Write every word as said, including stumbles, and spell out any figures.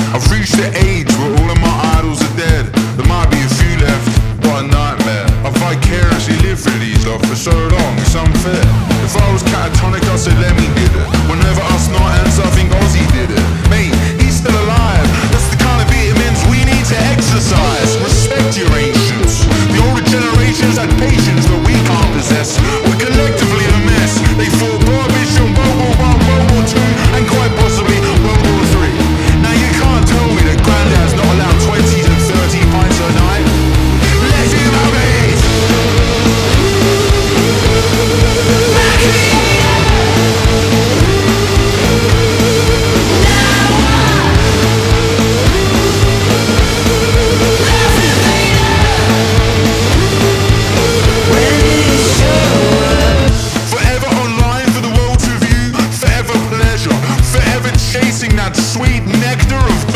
I've reached the age where all of my idols are dead. There might be a few left, what a nightmare. I vicariously lived through these lot for so long, it's unfair. If I was catatonic, I said Lemmy did it. Whenever us not ends, I think Ozzy did it. Mate, he's still alive. That's the kind of vitamins we need to exercise. Respect your ancients. The older generations had patience that we can't possess. We're collectively a mess. They fought Prohibition, World War One, World War Two, and quite possibly World War Three. Now you can't tell me that Grandad's not allowed twenty to thirty pints a night. Let him have it! Forever online for the world to view. Forever pleasure. Forever chasing that sweet nectar of